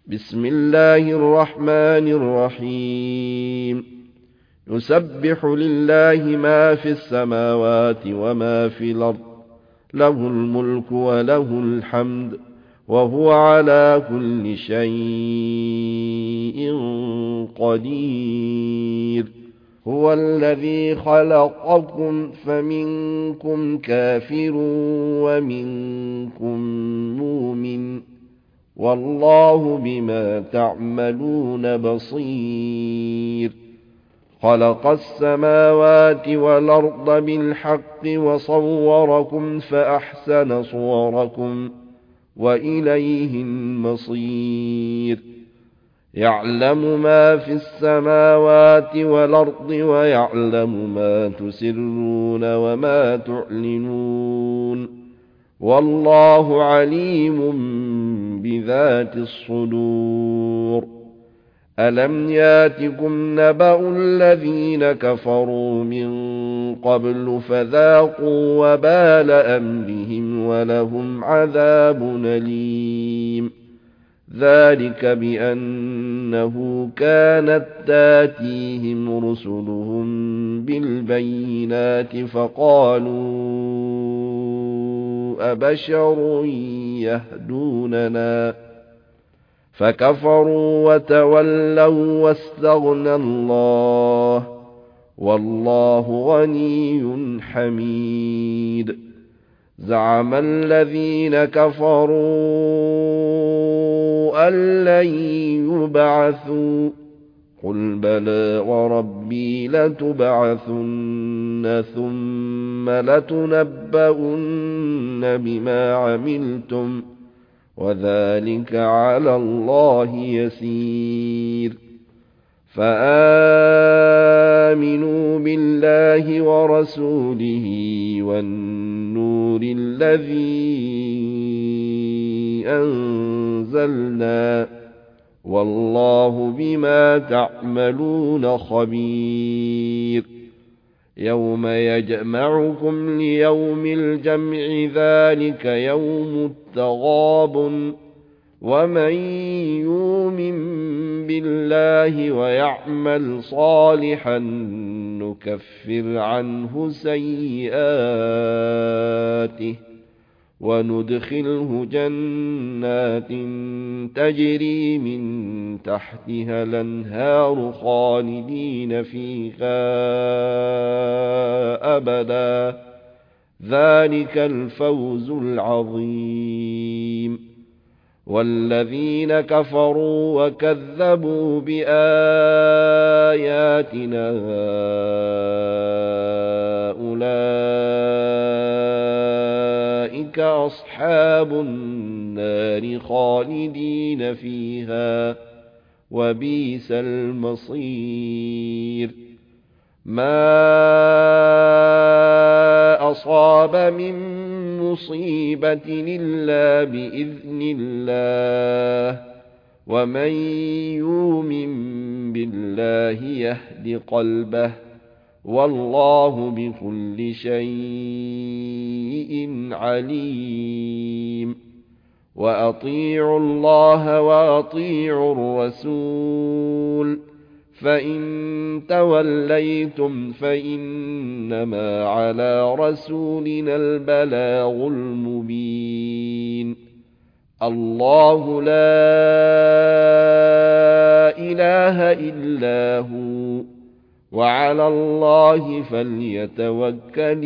بسم الله الرحمن الرحيم يسبح لله ما في السماوات وما في الأرض له الملك وله الحمد وهو على كل شيء قدير هو الذي خلقكم فمنكم كافر ومنكم مؤمن والله بما تعملون بصير خلق السماوات والأرض بالحق وصوركم فأحسن صوركم وإليه المصير يعلم ما في السماوات والأرض ويعلم ما تسرون وما تعلنون والله عليم بذات الصدور ألم ياتكم نبأ الذين كفروا من قبل فذاقوا وبال أمرهم ولهم عذاب أليم ذلك بأنه كانت تاتيهم رسلهم بالبينات فقالوا أبشر يهدوننا فكفروا وتولوا واستغنى الله والله غني حميد زعم الذين كفروا أن لن يبعثوا قل بلى وربي لتبعثن ثم لتنبؤن بما عملتم وذلك على الله يسير فآمنوا بالله ورسوله والنور الذي أنزلنا والله بما تعملون خبير يوم يجمعكم ليوم الجمع ذلك يوم التغابن ومن يؤمن بالله ويعمل صالحا نكفر عنه سيئاته وندخله جنات تجري من تحتها الأنهار خالدين فيها أبدا ذلك الفوز العظيم والذين كفروا وكذبوا بآياتنا أولئك أصحاب النار خالدين فيها وبئس المصير ما أصاب من مصيبة إلا بإذن الله ومن يؤمن بالله يهد قلبه والله بكل شيء عليم وأطيعوا الله وأطيعوا الرسول فإن توليتم فإنما على رسولنا البلاغ المبين الله لا إله إلا هو وعلى الله فليتوكل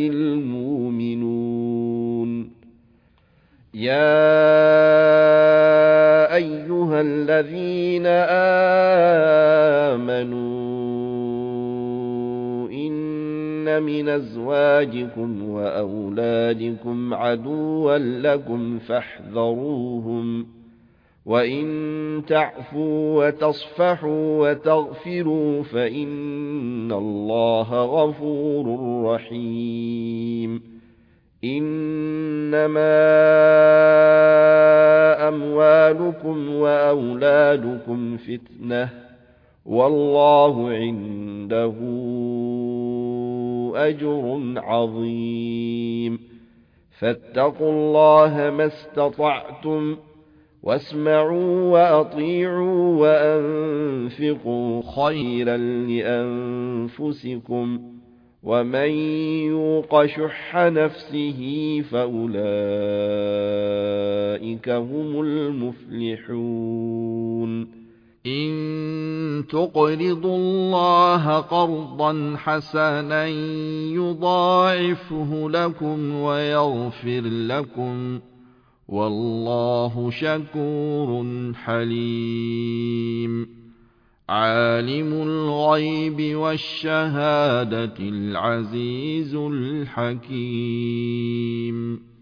المؤمنون يا أيها الذين آمنوا إن من أزواجكم وأولادكم عدوا لكم فاحذروهم وإن تعفوا وتصفحوا وتغفروا فإن الله غفور رحيم إنما أموالكم وأولادكم فتنة والله عنده أجر عظيم فاتقوا الله ما استطعتم واسمعوا وأطيعوا وأنفقوا خيرا لأنفسكم ومن يوق شح نفسه فأولئك هم المفلحون إن تقرضوا الله قرضا حسنا يضاعفه لكم ويغفر لكم والله شكور حليم عالم الغيب والشهادة العزيز الحكيم